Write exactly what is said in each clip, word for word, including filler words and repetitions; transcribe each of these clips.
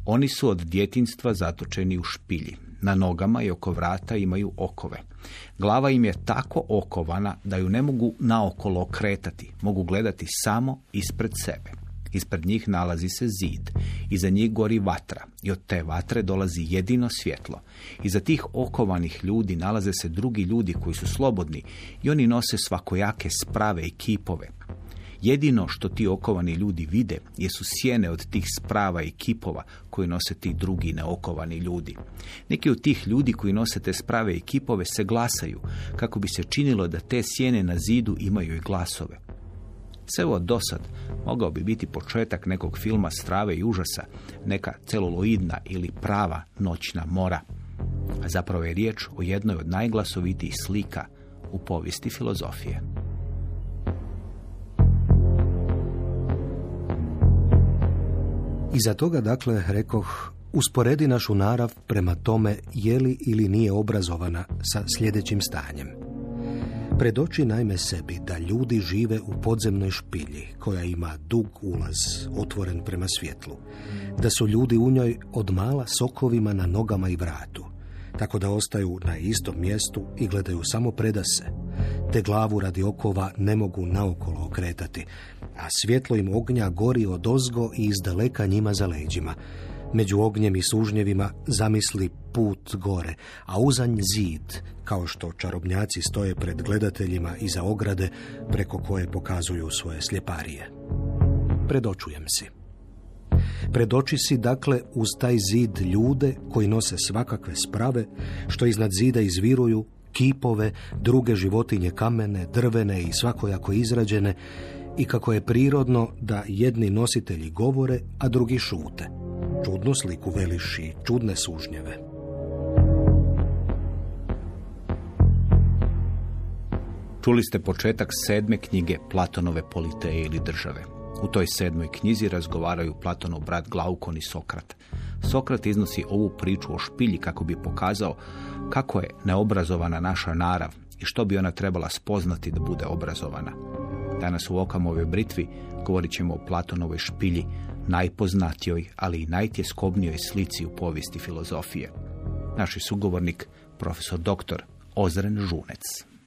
Oni su od djetinjstva zatočeni u špilji. Na nogama i oko vrata imaju okove. Glava im je tako okovana da ju ne mogu naokolo okretati. Mogu gledati samo ispred sebe. Ispred njih nalazi se zid. Iza njih gori vatra i od te vatre dolazi jedino svjetlo. Iza tih okovanih ljudi nalaze se drugi ljudi koji su slobodni i oni nose svakojake sprave i kipove. Jedino što ti okovani ljudi vide jesu sjene od tih sprava i kipova koji nose ti drugi neokovani ljudi. Neki od tih ljudi koji nose te sprave i kipove se glasaju kako bi se činilo da te sjene na zidu imaju i glasove. Sve ovo dosad mogao bi biti početak nekog filma strave i užasa, neka celuloidna ili prava noćna mora. A zapravo je riječ o jednoj od najglasovitijih slika u povijesti filozofije. Iza toga, dakle, rekoh, usporedi našu narav prema tome je li ili nije obrazovana sa sljedećim stanjem. Predoči naime sebi da ljudi žive u podzemnoj špilji koja ima dug ulaz, otvoren prema svjetlu. Da su ljudi u njoj od mala sokovima na nogama i vratu, tako da ostaju na istom mjestu i gledaju samo predase. Te glavu radi okova ne mogu naokolo okretati, a svjetlo im ognja gori odozgo i izdaleka njima za leđima. Među ognjem i sužnjevima zamisli put gore, a uzanj zid, kao što čarobnjaci stoje pred gledateljima iza ograde preko koje pokazuju svoje sljeparije. Predočujem si. Predoči si, dakle, uz taj zid ljude koji nose svakakve sprave, što iznad zida izviruju, kipove, druge životinje kamene, drvene i svakojako izrađene, i kako je prirodno da jedni nositelji govore, a drugi šute. Čudnu sliku veliš i čudne sužnjeve. Čuli ste početak sedme knjige Platonove Politeje ili države. U toj sedmoj knjizi razgovaraju Platonov brat Glaukon i Sokrat. Sokrat iznosi ovu priču o špilji kako bi pokazao kako je neobrazovana naša narav i što bi ona trebala spoznati da bude obrazovana. Danas u Okamove britvi govorit ćemo o Platonovoj špilji, najpoznatijoj, ali i najtjeskobnijoj slici u povijesti filozofije. Naš je sugovornik, profesor doktor Ozren Žunec.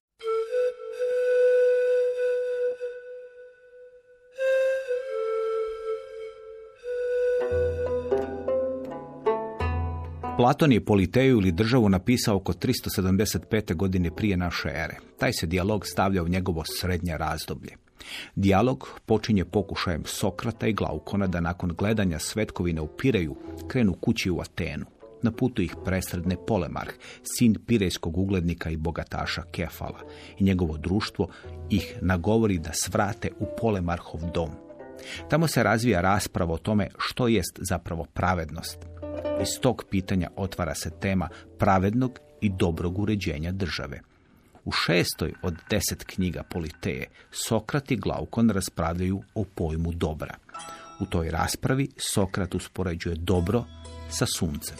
Platon je Politeju ili državu napisao oko tristo sedamdeset pete godine prije naše ere. Taj se dijalog stavlja u njegovo srednje razdoblje. Dijalog počinje pokušajem Sokrata i Glaukona da nakon gledanja svetkovine u Pireju krenu kući u Atenu. Na putu ih presretne Polemarh, sin pirejskog uglednika i bogataša Kefala, i njegovo društvo ih nagovori da svrate u Polemarhov dom. Tamo se razvija rasprava o tome što jest zapravo pravednost. Iz tog pitanja otvara se tema pravednog i dobrog uređenja države. U šestoj od deset knjiga Politeje Sokrat i Glaukon raspravljaju o pojmu dobra. U toj raspravi Sokrat uspoređuje dobro sa suncem.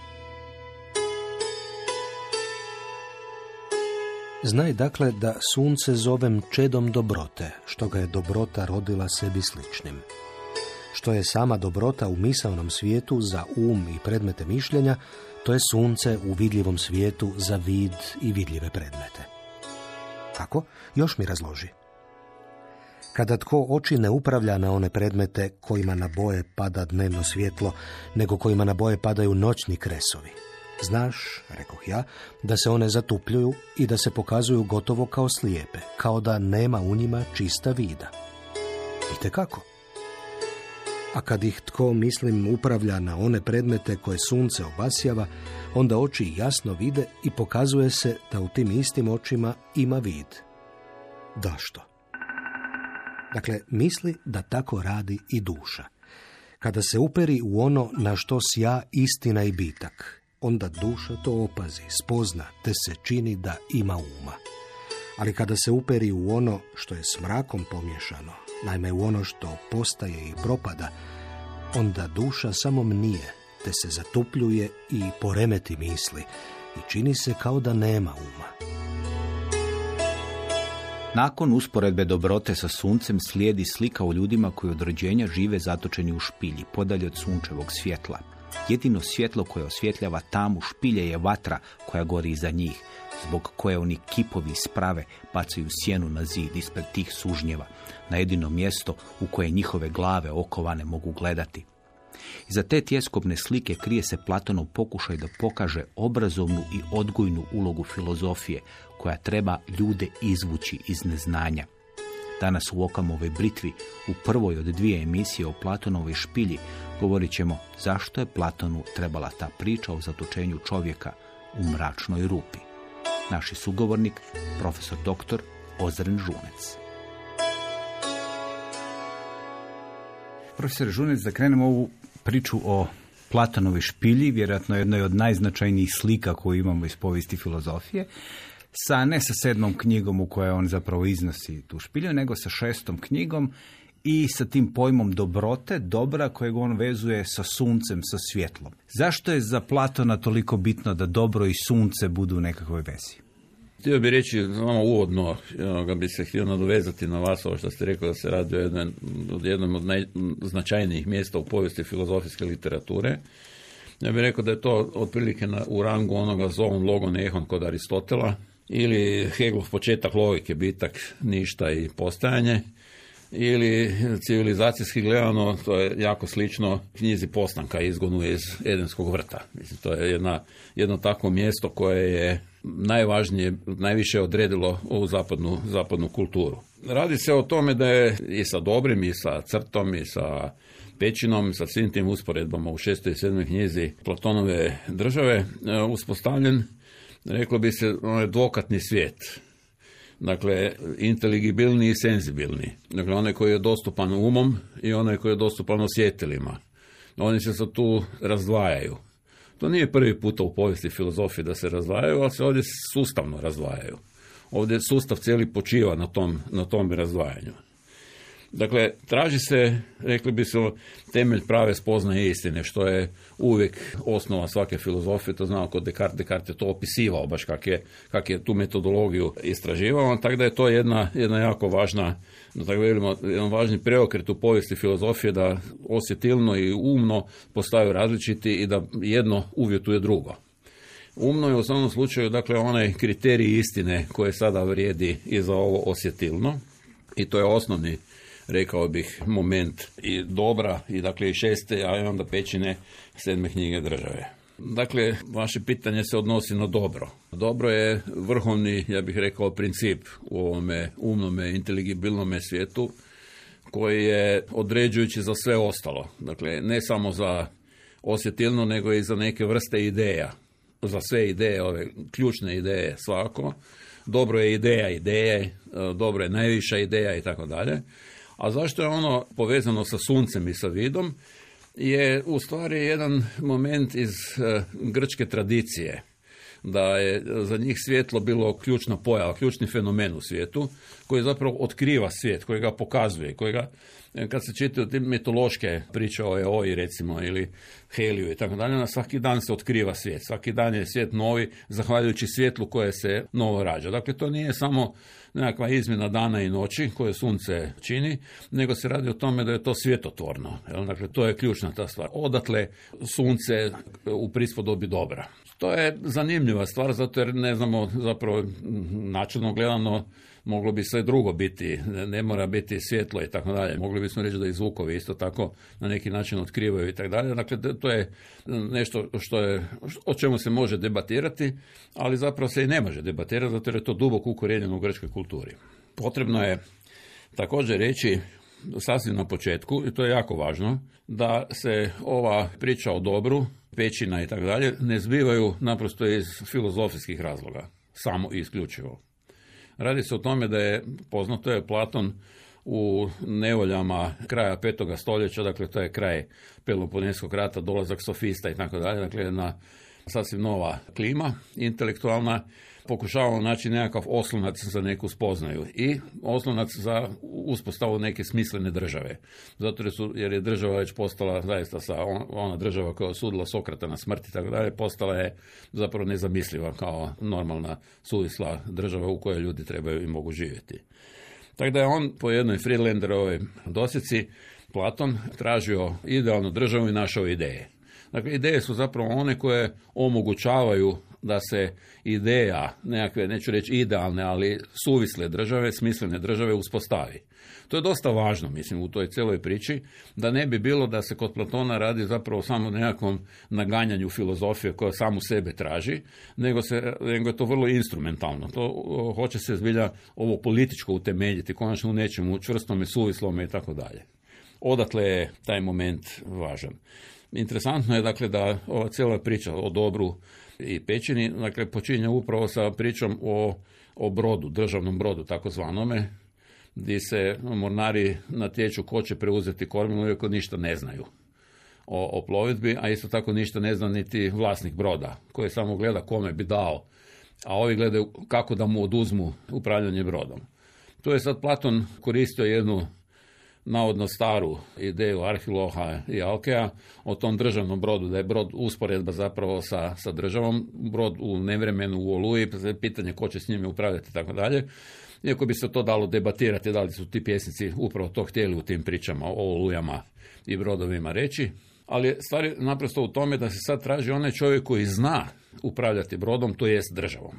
Znaj, dakle, da sunce zovem čedom dobrote, što ga je dobrota rodila sebi sličnim. Što je sama dobrota u misaonom svijetu za um i predmete mišljenja, to je sunce u vidljivom svijetu za vid i vidljive predmete. Kako? Još mi razloži. Kada tko oči ne upravlja na one predmete kojima na boje pada dnevno svjetlo, nego kojima na boje padaju noćni kresovi. Znaš, rekoh ja, da se one zatupljuju i da se pokazuju gotovo kao slijepe, kao da nema u njima čista vida. Itekako. A kad ih tko, mislim, upravlja na one predmete koje sunce obasjava, onda oči jasno vide i pokazuje se da u tim istim očima ima vid. Da što? Dakle, misli da tako radi i duša. Kada se uperi u ono na što sja istina i bitak, onda duša to opazi, spozna, te se čini da ima uma. Ali kada se uperi u ono što je s mrakom pomiješano, naime u ono što postaje i propada, onda duša samo mnije, te se zatupljuje i poremeti misli i čini se kao da nema uma. Nakon usporedbe dobrote sa suncem slijedi slika o ljudima koji od rođenja žive zatočeni u špilji, podalje od sunčevog svjetla. Jedino svjetlo koje osvjetljava tamu špilje je vatra koja gori iza njih, zbog koje oni kipovi sprave bacaju sjenu na zid ispred tih sužnjeva, na jedino mjesto u koje njihove glave okovane mogu gledati. Iza te tjeskobne slike krije se Platonov pokušaj da pokaže obrazovnu i odgojnu ulogu filozofije, koja treba ljude izvući iz neznanja. Danas u Okamovoj britvi, u prvoj od dvije emisije o Platonovoj špilji, govorit ćemo zašto je Platonu trebala ta priča o zatočenju čovjeka u mračnoj rupi. Naš je sugovornik, profesor doktor Ozren Žunec. Profesor Žunec, da krenemo ovu priču o Platonovoj špilji, vjerojatno jednoj od najznačajnijih slika koju imamo iz povijesti filozofije, sa ne sa sedmom knjigom u kojoj on zapravo iznosi tu špilju, nego sa šestom knjigom i sa tim pojmom dobrote, dobra kojeg on vezuje sa suncem, sa svjetlom. Zašto je za Platona toliko bitno da dobro i sunce budu u nekakvoj vezi? Htio bih reći, znamo uvodno, ga bi se htio nadovezati na vas, ovo što ste rekli da se radi o jednom, jednom od najznačajnijih mjesta u povijesti filozofijske literature. Ja bih rekao da je to otprilike na, u rangu onoga zoon logon ehon kod Aristotela, ili Hegelov početak logike, bitak, ništa i postajanje, ili civilizacijski gledano, to je jako slično knjizi Postanka, izgonu iz Edenskog vrta. Mislim, to je jedna, jedno takvo mjesto koje je najvažnije, najviše odredilo ovu zapadnu, zapadnu kulturu. Radi se o tome da je i sa dobrim, i sa crtom, i sa pećinom, sa svim tim usporedbama u šestoj i sedmoj knjizi Platonove države uspostavljen, reklo bi se, onaj dvokatni svijet. Dakle, inteligibilni i senzibilni. Dakle, onaj koji je dostupan umom i onaj koji je dostupan osjetilima. Oni se sad tu razdvajaju. To nije prvi puta u povijesti filozofije da se razdvajaju, ali se ovdje sustavno razdvajaju. Ovdje sustav cijeli počiva na tom, na tom razdvajanju. Dakle, traži se, rekli bi se, temelj prave spoznaje istine, što je uvijek osnova svake filozofije. To znamo kod Descartes, Descartes je to opisivao, baš kak je, kak je tu metodologiju istraživao, tako da je to jedna, jedna jako važna, da tako velimo, jedan važni preokret u povijesti filozofije, da osjetilno i umno postaju različiti i da jedno uvjetuje drugo. Umno je u svakom slučaju, dakle, onaj kriterij istine koje sada vrijedi i za ovo osjetilno, i to je osnovni, rekao bih, moment i dobra, i dakle i šeste, a onda pećine sedme knjige države. Dakle, vaše pitanje se odnosi na dobro. Dobro je vrhovni, ja bih rekao, princip u ovome umnome, inteligibilnome svijetu, koji je određujući za sve ostalo. Dakle, ne samo za osjetilno, nego i za neke vrste ideja. Za sve ideje, ove ključne ideje svako. Dobro je ideja ideje, dobro je najviša ideja i tako dalje. A zašto je ono povezano sa suncem i sa vidom, je u stvari jedan moment iz uh, grčke tradicije, da je za njih svjetlo bilo ključna pojava, ključni fenomen u svijetu, koji zapravo otkriva svijet, koji ga pokazuje, koji ga, kad se čitaju te mitološke priče o Eoi, recimo, ili Heliju i tako dalje, na svaki dan se otkriva svijet, svaki dan je svijet novi, zahvaljujući svjetlu koje se novo rađa. Dakle, to nije samo nekakva izmjena dana i noći koje sunce čini, nego se radi o tome da je to svjetotvorno. Dakle, to je ključna ta stvar. Odatle sunce u prispodobi dobra. To je zanimljiva stvar, zato jer ne znamo, zapravo načelno gledano, moglo bi sve drugo biti, ne mora biti svjetlo i tako dalje. Mogli bismo reći da i zvukovi isto tako na neki način otkrivaju i tako dalje. Dakle, to je nešto što je, o čemu se može debatirati, ali zapravo se i ne može debatirati, zato jer je to duboko ukorijenjeno u grčkoj kulturi. Potrebno je također reći sasvim na početku, i to je jako važno, da se ova priča o dobru, pećina i tako dalje, ne zbivaju naprosto iz filozofijskih razloga, samo i isključivo. Radi se o tome da je poznato je Platon u nevoljama kraja petoga stoljeća, dakle to je kraj Peloponeskog rata, dolazak sofista i tako dalje, dakle jedna sasvim nova klima intelektualna, pokušavamo naći nekakav oslonac za neku spoznaju i oslonac za uspostavu neke smislene države. Zato jer, su, jer je država već postala zaista sa on, ona država koja je osudila Sokrata na smrt i tako dalje, postala je zapravo nezamisliva kao normalna suvisla država u kojoj ljudi trebaju i mogu živjeti. Tako da je on po jednoj Friedlanderovoj dosjeci, Platon, tražio idealnu državu i našao ideje. Dakle, ideje su zapravo one koje omogućavaju da se ideja, nekakve, neću reći idealne, ali suvisle države, smislene države uspostavi. To je dosta važno, mislim, u toj cijeloj priči, da ne bi bilo da se kod Platona radi zapravo samo o nekakvom naganjanju filozofije koja samu sebe traži, nego, se, nego je to vrlo instrumentalno. To o, hoće se zbilja ovo političko utemeljiti, konačno u nečemu čvrstome, suvislome i tako dalje. Odatle je taj moment važan. Interesantno je, dakle, da ova cijela priča o dobru i pećini, dakle, počinje upravo sa pričom o, o brodu, državnom brodu, takozvanome, gdje se mornari natječu ko će preuzeti kormilo, iako ništa ne znaju o, o plovidbi, a isto tako ništa ne zna niti vlasnik broda, koji samo gleda kome bi dao, a ovi gledaju kako da mu oduzmu upravljanje brodom. Tu je sad Platon koristio jednu navodno staru ideju Arhiloha i Alkea o tom državnom brodu, da je brod usporedba zapravo sa, sa državom, brod u nevremenu, u oluji, pitanje ko će s njime upravljati i tako dalje. Iako bi se to dalo debatirati, da li su ti pjesnici upravo to htjeli u tim pričama o olujama i brodovima reći, ali stvar je naprosto u tome da se sad traži onaj čovjek koji zna upravljati brodom, to jest državom.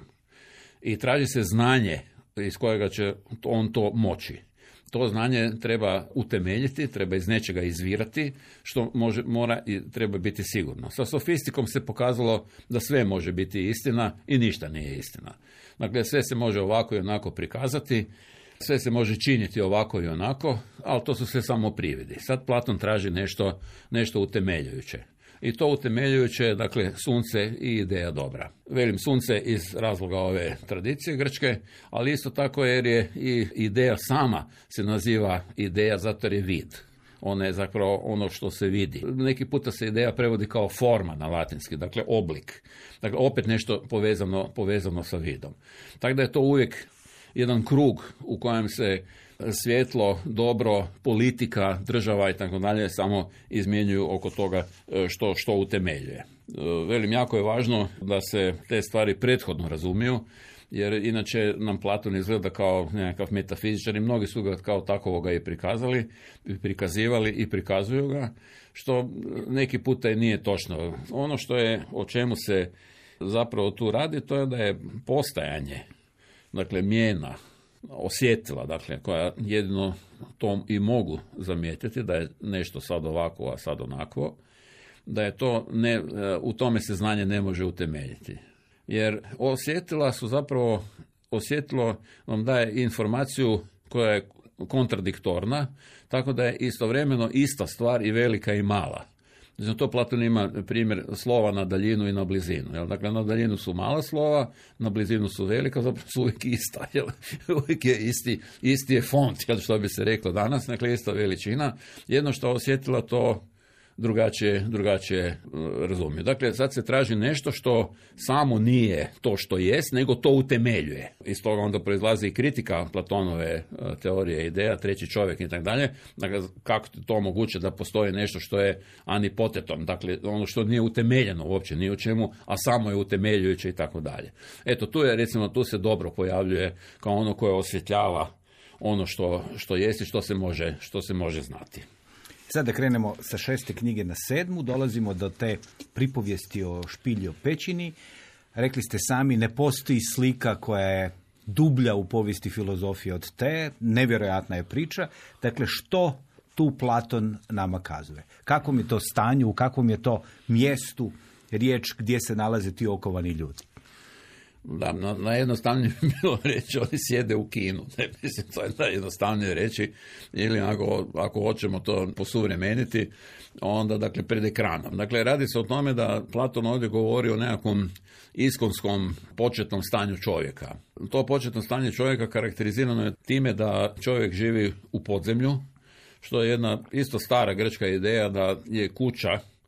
I traži se znanje iz kojega će on to moći. To znanje treba utemeljiti, treba iz nečega izvirati, što može, mora i treba biti sigurno. Sa sofistikom se pokazalo da sve može biti istina i ništa nije istina. Dakle, sve se može ovako i onako prikazati, sve se može činiti ovako i onako, ali to su sve samo prividi. Sad Platon traži nešto, nešto utemeljujuće. I to utemeljujuće je, dakle, sunce i ideja dobra. Velim sunce iz razloga ove tradicije grčke, ali isto tako jer je i ideja sama se naziva ideja zato jer je vid. Ona je zapravo ono što se vidi. Neki puta se ideja prevodi kao forma na latinski, dakle oblik. Dakle, opet nešto povezano, povezano sa vidom. Tako da je to uvijek jedan krug u kojem se svjetlo, dobro, politika, država i tako dalje samo izmjenjuju oko toga što, što utemeljuje. Velim, jako je važno da se te stvari prethodno razumiju, jer inače nam Platon izgleda kao nekakav metafizičar i mnogi su ga kao takovoga i prikazali, prikazivali i prikazuju ga, što neki puta i nije točno. Ono što je, o čemu se zapravo tu radi, to je da je postajanje, dakle mijena, osjetila, dakle, koja jedino to i mogu zamijetiti, da je nešto sad ovako, a sad onako, da je to ne, u tome se znanje ne može utemeljiti. Jer osjetila su zapravo, osjetilo vam daje informaciju koja je kontradiktorna, tako da je istovremeno ista stvar i velika i mala. Znači, to Platon ima primjer slova na daljinu i na blizinu. Jel? Dakle, na daljinu su mala slova, na blizinu su velika, zapravo su uvijek ista. Jel? Uvijek je isti, isti je font, što bi se reklo danas, dakle, ista veličina. Jedno što osjetila to drugačije, drugačije razumije. Dakle, sad se traži nešto što samo nije to što jest, nego to utemeljuje. Iz toga onda proizlazi i kritika Platonove teorije ideja, treći čovjek i tako dalje. Dakle, kako je to moguće da postoji nešto što je anipotetom, dakle, ono što nije utemeljeno uopće ni u čemu, a samo je utemeljujuće i tako dalje. Eto, tu je, recimo, tu se dobro pojavljuje kao ono koje osvjetljava ono što, što jest i što se može, što se može znati. Sad da krenemo sa šeste knjige na sedmu, dolazimo do te pripovijesti o špilji o pećini. Rekli ste sami, ne postoji slika koja je dublja u povijesti filozofije od te, nevjerojatna je priča. Dakle, što tu Platon nama kazuje? Kakvom je to stanju, u kakvom je to mjestu riječ gdje se nalaze ti okovani ljudi? Da, na, najjednostavnije bi bilo reći, oni sjede u kinu. Ne, mislim, to je najjednostavnije reći, ili ako, ako hoćemo to posuvremeniti, onda, dakle, pred ekranom. Dakle, radi se o tome da Platon ovdje govori o nekakvom iskonskom početnom stanju čovjeka. To početno stanje čovjeka karakterizirano je time da čovjek živi u podzemlju, što je jedna isto stara grčka ideja da je kuća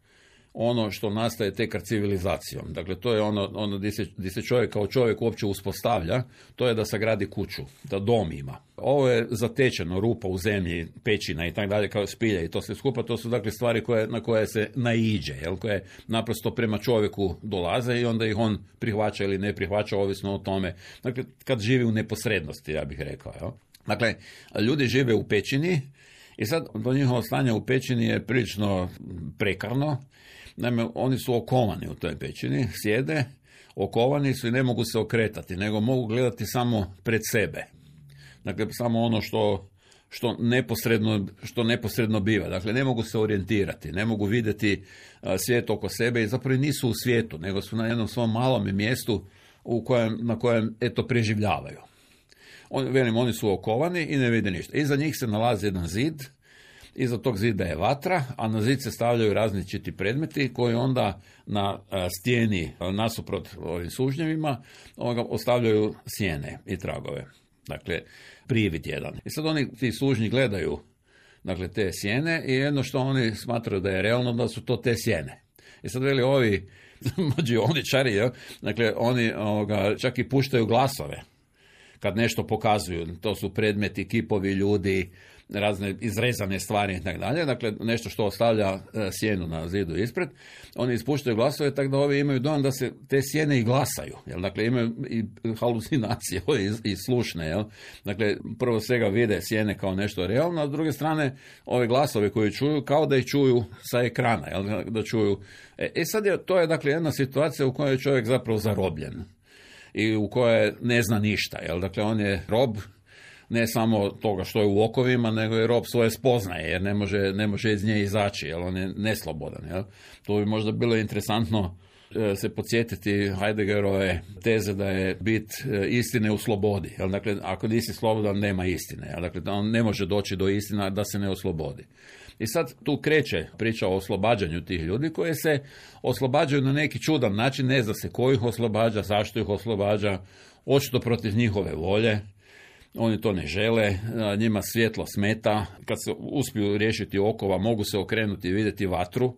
ono što nastaje tek civilizacijom. Dakle, to je ono, ono gdje se, gdje se čovjek kao čovjek uopće uspostavlja, to je da sagradi kuću, da dom ima. Ovo je zatečeno, rupa u zemlji, pećina i tako dalje, kao spilja i to sve skupa, to su, dakle, stvari koje, na koje se naiđe, jel, koje naprosto prema čovjeku dolaze i onda ih on prihvaća ili ne prihvaća, ovisno o tome. Dakle, kad živi u neposrednosti, ja bih rekao. Jel. Dakle, ljudi žive u pećini I sad, do njihovo stanje u pećini je prilično prekarno. Naime, oni su okovani u toj pećini, sjede, okovani su i ne mogu se okretati, nego mogu gledati samo pred sebe. Dakle, samo ono što, što, neposredno, što neposredno biva. Dakle, ne mogu se orijentirati, ne mogu vidjeti a, svijet oko sebe i zapravo nisu u svijetu, nego su na jednom svom malom mjestu u kojem, na kojem, eto, preživljavaju. On, velim, oni su okovani i ne vide ništa. Iza njih se nalazi jedan zid, iza tog zida je vatra, a na zid se stavljaju različiti predmeti koji onda na a, stijeni a, nasuprot ovim sužnjevima ostavljaju sjene i tragove. Dakle, privid jedan. I sad oni, ti sužnji, gledaju, dakle, te sjene i jedno što oni smatraju da je realno, da su to te sjene. I sad veli ovi mađioničari, ja, dakle, oni ovoga, čak i puštaju glasove kad nešto pokazuju. To su predmeti, kipovi ljudi, razne izrezane stvari i tako dalje, dakle nešto što ostavlja sjenu na zidu ispred, oni ispuštaju glasove, tako da ovi imaju dojam da se te sjene i glasaju, jel? Dakle imaju i halucinacije i, i slušne, jel? Dakle prvo svega vide sjene kao nešto realno, a s druge strane ove glasove koje čuju kao da ih čuju sa ekrana, jel? Da čuju. E, e sad je, to je dakle jedna situacija u kojoj je čovjek zapravo zarobljen i u kojoj ne zna ništa, jel? Dakle on je rob ne samo toga što je u okovima, nego je rob svoje spoznaje, jer ne može, ne može iz nje izaći, jer on je neslobodan. Jel? To bi možda bilo interesantno e, se podsjetiti Heideggerove teze da je bit e, istine u slobodi. Jel? Dakle, ako nisi slobodan, nema istine. Jel? Dakle, on ne može doći do istina da se ne oslobodi. I sad tu kreće priča o oslobađanju tih ljudi koje se oslobađaju na neki čudan način, ne zna se ko ih oslobađa, zašto ih oslobađa, očito protiv njihove volje. Oni to ne žele, njima svjetlo smeta, kad se uspiju riješiti okova, mogu se okrenuti i vidjeti vatru.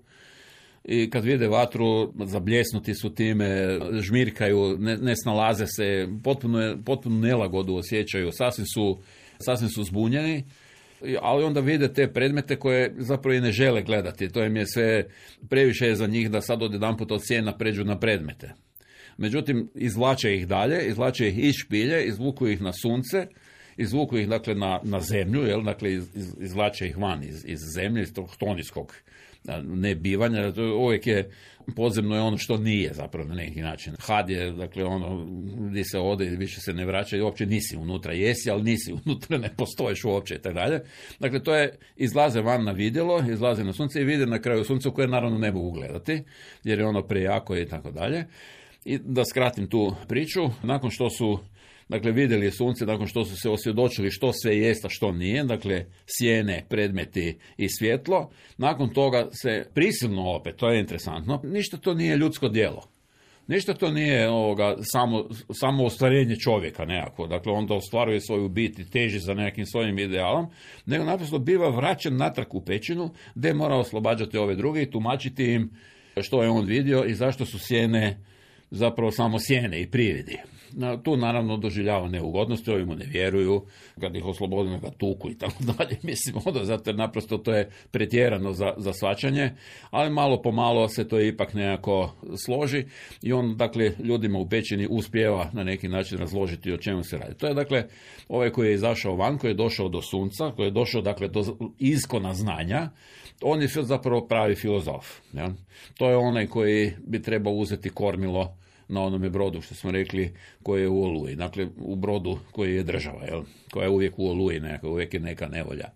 I kad vide vatru, zabljesnuti su time, žmirkaju, ne, ne snalaze se, potpuno, potpuno nelagodu osjećaju, sasvim su, sasvim su zbunjeni. Ali onda vide te predmete koje zapravo i ne žele gledati. To im je sve previše za njih da sad odjedanput od sjena pređu na predmete. Međutim, izvlače ih dalje, izvlače ih iz špilje, izvuku ih na sunce, izvuku ih dakle na, na zemlju, jel? Dakle iz, izvlače ih van iz, iz zemlje, iz tog tonijskog nebivanja. Uvijek je podzemno je ono što nije zapravo na neki način. Had je dakle ono gdje se ode i više se ne vraća i uopće nisi unutra, jesi, ali nisi unutra, ne postojiš uopće i tako dalje. Dakle, to je, izlaze van na vidjelo, izlaze na sunce i vide na kraju sunca koje naravno ne mogu gledati, jer je ono prejako i tako dalje. I da skratim tu priču, nakon što su dakle, vidjeli sunce, nakon što su se osvjedočili što sve jest, a što nije, dakle, sjene, predmeti i svjetlo, nakon toga se prisilno opet, to je interesantno, ništa to nije ljudsko djelo. Ništa to nije ovoga, samo, samo ostvarenje čovjeka nekako, dakle on da ostvaruje svoju bit i teži za nekim svojim idealom, nego naprosto biva vraćen natrag u pećinu, gdje mora oslobađati ove druge i tumačiti im što je on vidio i zašto su sjene zapravo samo sjene i prividi. Tu naravno doživljava neugodnosti, ovi mu ne vjeruju, kad ih oslobodimo ga tuku i tako dalje, mislim, onda zato jer naprosto to je pretjerano za, za shvaćanje, ali malo po malo se to ipak nekako složi i on, dakle, ljudima u pećini uspijeva na neki način razložiti o čemu se radi. To je, dakle, ovaj koji je izašao van, koji je došao do sunca, koji je došao, dakle, do iskona znanja, on je zapravo pravi filozof. Ja? To je onaj koji bi trebao uzeti kormilo na onome brodu, što smo rekli, koji je u oluji. Dakle, u brodu koji je država, jel? Koja je uvijek u oluji, neka, uvijek je neka nevolja.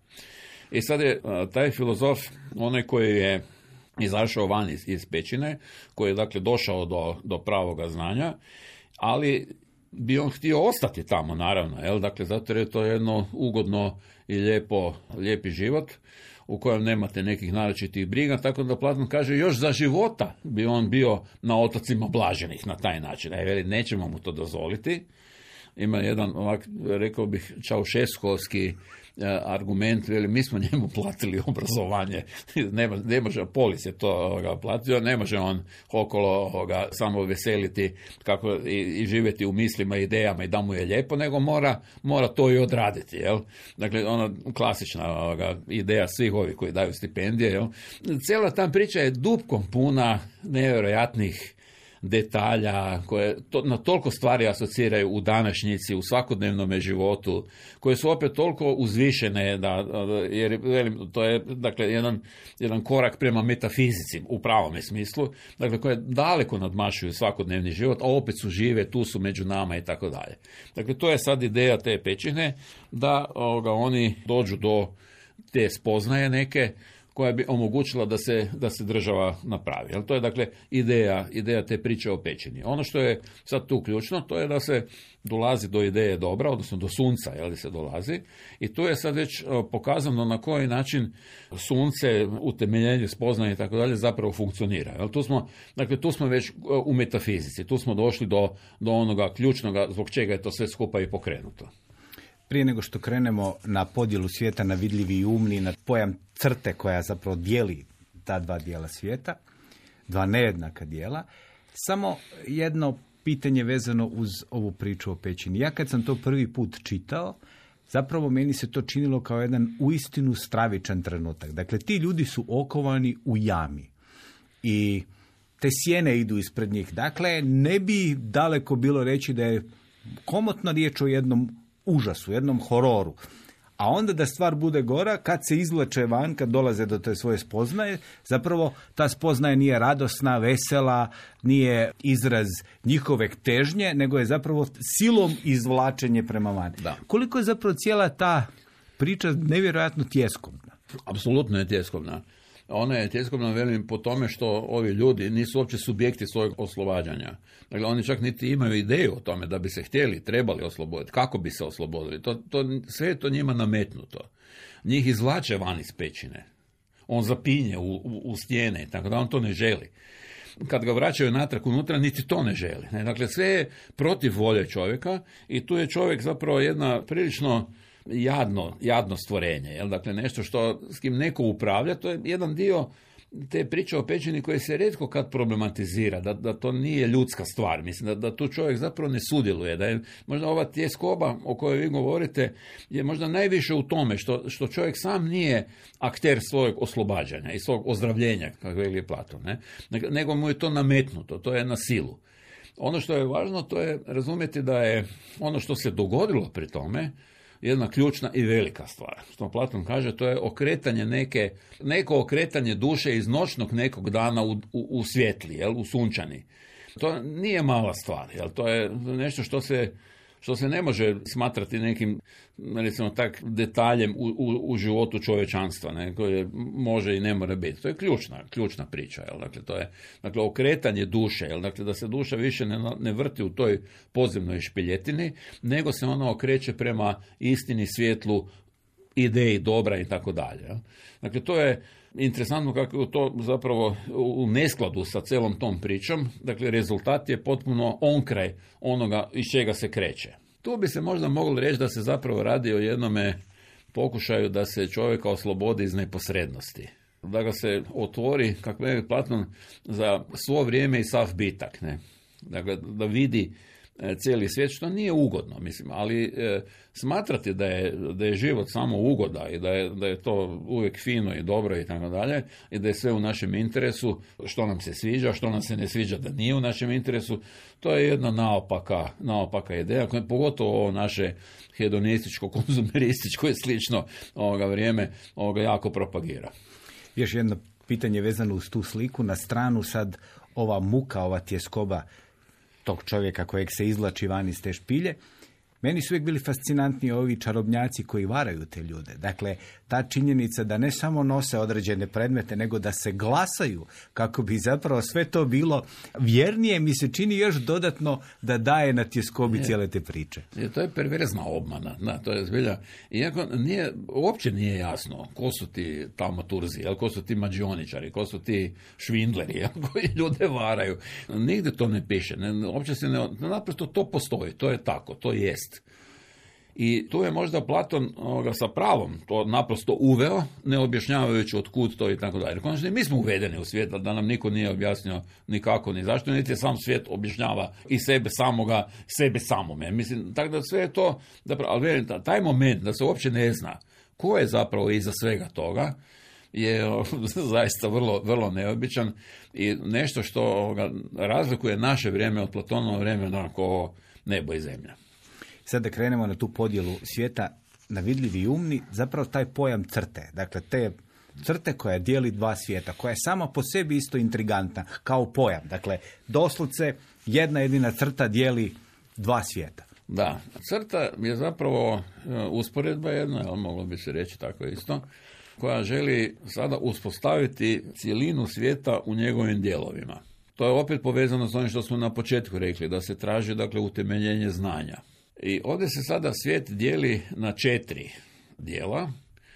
I sad je taj filozof, onaj koji je izašao van iz, iz pećine, koji je, dakle, došao do, do pravoga znanja, ali bi on htio ostati tamo, naravno, jel? Dakle, zato je to jedno ugodno i lijepo, lijepi život, u kojem nemate nekih naročitih briga, tako da Platon kaže još za života bi on bio na otocima blaženih na taj način. E, veli, nećemo mu to dozvoliti. Ima jedan, ovak, rekao bih, čaušeskovski argument, veli, mi smo njemu platili obrazovanje, ne, ne može, polis je to ovoga, platio, ne može on okolo ovoga, samo veseliti kako i, i živjeti u mislima, idejama i da mu je lijepo, nego mora, mora to i odraditi, jel? Dakle, ona klasična ovoga, ideja svih ovih koji daju stipendije, jel? Cijela ta priča je dupkom puna nevjerojatnih detalja, koje to, na toliko stvari asociraju u današnjici, u svakodnevnom životu, koje su opet toliko uzvišene, da, jer velim, to je dakle jedan, jedan korak prema metafizici u pravome smislu, dakle koje daleko nadmašuju svakodnevni život, a opet su žive, tu su među nama i tako dalje. Dakle, to je sad ideja te pećine, da ovoga, oni dođu do te spoznaje neke koja bi omogućila da se, da se država napravi. Jel, to je dakle ideja, ideja te priče o pećini. Ono što je sad tu ključno, to je da se dolazi do ideje dobra, odnosno do sunca, jel se dolazi, i tu je sad već pokazano na koji način sunce, utemeljenje, spoznanje i tako dalje zapravo funkcionira. Jel, tu smo, dakle, tu smo već u metafizici, tu smo došli do, do onoga ključnoga zbog čega je to sve skupa i pokrenuto. Prije nego što krenemo na podjelu svijeta na vidljivi i umni, na pojam crte koja zapravo dijeli ta dva dijela svijeta, dva nejednaka dijela, samo jedno pitanje vezano uz ovu priču o pećini. Ja kad sam to prvi put čitao, zapravo meni se to činilo kao jedan uistinu stravičan trenutak. Dakle, ti ljudi su okovani u jami i te sjene idu ispred njih. Dakle, ne bi daleko bilo reći da je komotno riječ o jednom užasu, jednom hororu. A onda da stvar bude gora, kad se izvlače van, kad dolaze do te svoje spoznaje, zapravo ta spoznaja nije radosna, vesela, nije izraz njihove težnje, nego je zapravo silom izvlačenje prema van. Da. Koliko je zapravo cijela ta priča nevjerojatno tjeskobna? Apsolutno je tjeskobna. Ona je tjeskobna, velim, po tome što ovi ljudi nisu uopće subjekti svojeg oslobađanja. Dakle, oni čak niti imaju ideju o tome da bi se htjeli, trebali osloboditi, kako bi se oslobodili. To, to, sve je to njima nametnuto. Njih izvlače van iz pećine. On zapinje u, u, u stijene, tako da on to ne želi. Kad ga vraćaju natrag unutra, niti to ne želi. Ne? Dakle, sve je protiv volje čovjeka i tu je čovjek zapravo jedna prilično jadno, jadno stvorenje. Jel? Dakle, nešto što, s kim neko upravlja, to je jedan dio te priče o pećini koje se rijetko kad problematizira, da, da to nije ljudska stvar. Mislim da, da tu čovjek zapravo ne sudjeluje. Da je možda ova tjeskoba o kojoj vi govorite je možda najviše u tome što, što čovjek sam nije akter svojeg oslobađanja i svog ozdravljenja, kako veli Platon, ne? Nego mu je to nametnuto, to je na silu. Ono što je važno, to je razumjeti da je ono što se dogodilo pri tome jedna ključna i velika stvar. Što Platon kaže, to je okretanje neke, neko okretanje duše iz noćnog nekog dana u, u, u svjetli, jel, u sunčani. To nije mala stvar, jel, to je nešto što se, što se ne može smatrati nekim, recimo tak, detaljem u, u, u životu čovječanstva, ne, koje može i ne mora biti. To je ključna, ključna priča, jel, dakle, to je, dakle, okretanje duše, jel, dakle, da se duša više ne, ne vrti u toj podzemnoj špiljetini, nego se ona okreće prema istini, svjetlu, ideji dobra i tako dalje. Dakle, to je interesantno kako to zapravo u neskladu sa celom tom pričom, dakle, rezultat je potpuno onkraj onoga iz čega se kreće. Tu bi se možda moglo reći da se zapravo radi o jednome pokušaju da se čovjeka oslobodi iz neposrednosti. Da ga se otvori, kako je Platon, za svo vrijeme i sav bitak. Ne? Dakle, da vidi cijeli svijet, što nije ugodno, mislim, ali e, smatrati da je, da je život samo ugoda i da je, da je to uvijek fino i dobro i tako dalje, i da je sve u našem interesu, što nam se sviđa, što nam se ne sviđa da nije u našem interesu, to je jedna naopaka, naopaka ideja, koja pogotovo ovo naše hedonističko, konzumerističko i slično ovoga vrijeme ovoga jako propagira. Još jedno pitanje vezano uz tu sliku, na stranu sad ova muka, ova tjeskoba tog čovjeka kojeg se izvlači van iz te špilje. Meni su uvijek bili fascinantni ovi čarobnjaci koji varaju te ljude. Dakle, ta činjenica da ne samo nose određene predmete, nego da se glasaju kako bi zapravo sve to bilo vjernije, mi se čini još dodatno da daje na tjeskobi je, cijele te priče. Je, to je perverzna obmana. Da, to je zbilja. Iako nije, uopće nije jasno ko su ti taumaturzi, jel, ko su ti mađioničari, ko su ti švindleri, jel, koji ljude varaju. Nigdje to ne piše. Ne, uopće se ne, naprosto to postoji. To je tako. To jest. I tu je možda Platon ovoga, sa pravom to naprosto uveo, ne objašnjavajući otkud to i tako dalje. Konačno mi smo uvedeni u svijet, da nam niko nije objasnio ni kako, ni zašto, niti sam svijet objašnjava i sebe samoga, sebe samome. Mislim, tako da sve je to, da, ali taj moment da se uopće ne zna ko je zapravo iza svega toga, je zaista vrlo, vrlo neobičan i nešto što ga razlikuje naše vrijeme od Platonovo vrijeme onako nebo i zemlja. Sad da krenemo na tu podjelu svijeta na vidljivi i umni, zapravo taj pojam crte, dakle te crte koja dijeli dva svijeta, koja je sama po sebi isto intrigantna kao pojam. Dakle, doslovce jedna jedina crta dijeli dva svijeta. Da, crta je zapravo usporedba jedna, ali moglo bi se reći tako isto, koja želi sada uspostaviti cjelinu svijeta u njegovim dijelovima. To je opet povezano s onim što smo na početku rekli, da se traži dakle utemeljenje znanja. I ovdje se sada svijet dijeli na četiri dijela,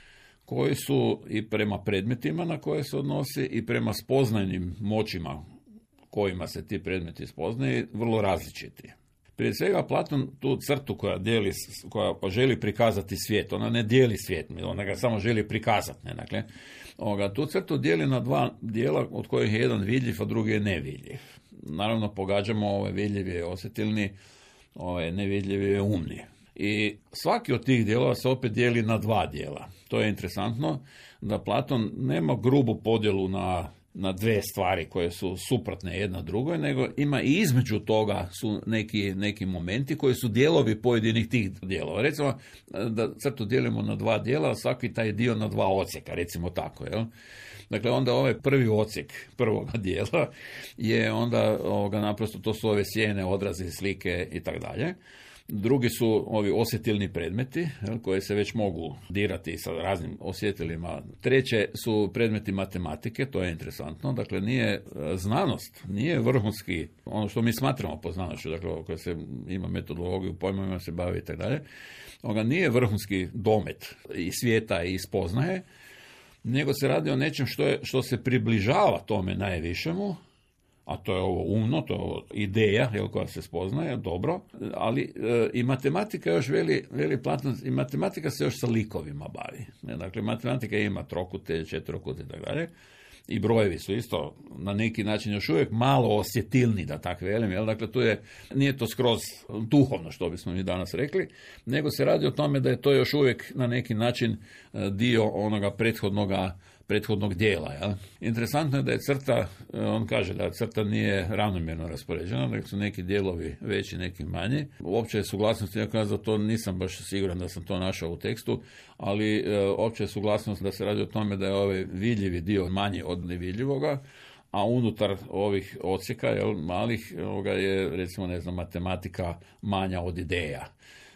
koji su i prema predmetima na koje se odnosi i prema spoznajnim moćima kojima se ti predmeti spoznaju vrlo različiti. Prije svega Platon tu crtu koja dijeli, koja želi prikazati svijet, ona ne dijeli svijet, ona ga samo želi prikazati. Ne? Dakle, ovoga, tu crtu dijeli na dva dijela od kojih je jedan vidljiv, a drugi je nevidljiv. Naravno pogađamo ovaj vidljiv je osjetilni, ovaj nevidljiv je umni. I svaki od tih dijelova se opet dijeli na dva dijela. To je interesantno da Platon nema grubu podjelu na, na dve stvari koje su suprotne jedna drugoj, nego ima i između toga su neki, neki momenti koji su dijelovi pojedinih tih dijelova. Recimo da crtu dijelimo na dva dijela, a svaki taj dio na dva odsjeka, recimo tako, jel? Dakle, onda ovaj prvi odsjek prvoga dijela je onda ovoga, naprosto to su ove sjene, odrazi, slike i tako dalje. Drugi su ovi osjetilni predmeti, koji se već mogu dirati sa raznim osjetilima. Treće su predmeti matematike, to je interesantno. Dakle, nije znanost, nije vrhunski, ono što mi smatramo po znanošću, dakle, koja se ima metodologiju, pojmovima se bavi i tako dalje. Ovoga nije vrhunski domet i svijeta i spoznaje, nego se radi o nečem što, je, što se približava tome najvišemu, a to je ovo umno, to je ovo ideja jel, koja se spoznaje, dobro, ali e, i matematika još veli, veli Platon, i matematika se još sa likovima bavi. Ne, dakle, matematika ima trokute, četvrokute i tako dalje, i brojevi su isto na neki način još uvijek malo osjetilni, da tako velim, jel, dakle, tu je, nije to skroz duhovno, što bismo mi danas rekli, nego se radi o tome da je to još uvijek na neki način dio onoga prethodnoga prethodnog dijela. Jel? Interesantno je da je crta, on kaže da crta nije ravnomjerno raspoređena, nego su neki dijelovi veći, neki manji. Uopće je suglasnost, ja za to nisam baš siguran da sam to našao u tekstu, ali e, opće je suglasnost da se radi o tome da je ovaj vidljivi dio manji od nevidljivoga, a unutar ovih odsjeka, jel, malih, ovoga je, recimo, ne znam, matematika manja od ideja.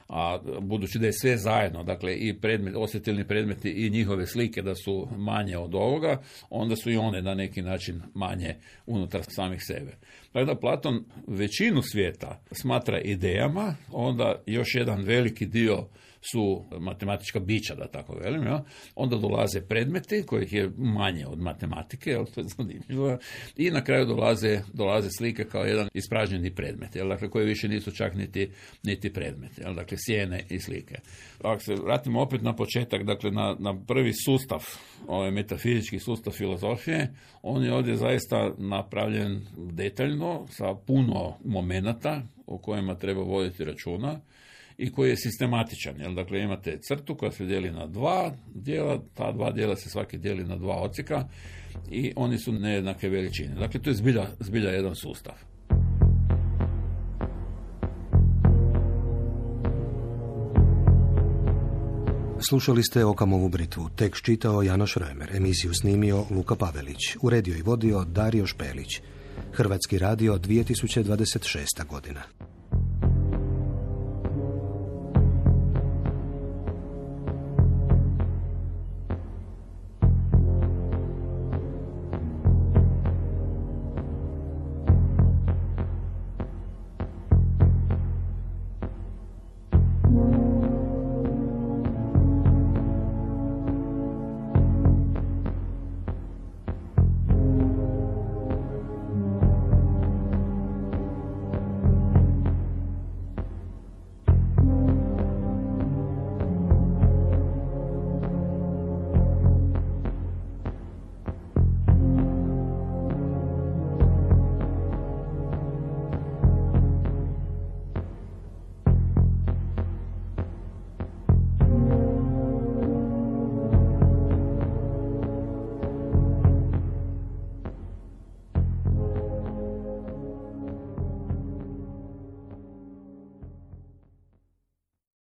A budući da je sve zajedno, dakle i predmet, osjetilni predmeti i njihove slike da su manje od ovoga, onda su i one na neki način manje unutar samih sebe. Tako da Platon većinu svijeta smatra idejama, onda još jedan veliki dio su matematička bića, da tako velim, ja? Onda dolaze predmeti kojih je manje od matematike, jel, to je zanimljivo, i na kraju dolaze, dolaze slike kao jedan ispražnjeni predmet, jel, dakle, koji više nisu čak niti, niti predmet, jel, dakle, sjene i slike. Ako se vratimo opet na početak, dakle, na, na prvi sustav, ovaj metafizički sustav filozofije, on je ovdje zaista napravljen detaljno, sa puno momenata o kojima treba voditi računa, i koji je sistematičan. Jel? Dakle, imate crtu koja se dijeli na dva dijela, ta dva dijela se svaki dijeli na dva odsjeka i oni su nejednake veličine. Dakle, to je zbilja, zbilja jedan sustav. Slušali ste Okamovu britvu. Tekst čitao Janoš Römer, emisiju snimio Luka Pavelić, uredio i vodio Dario Špelić. Hrvatski radio dvije tisuće dvadeset šesta godina.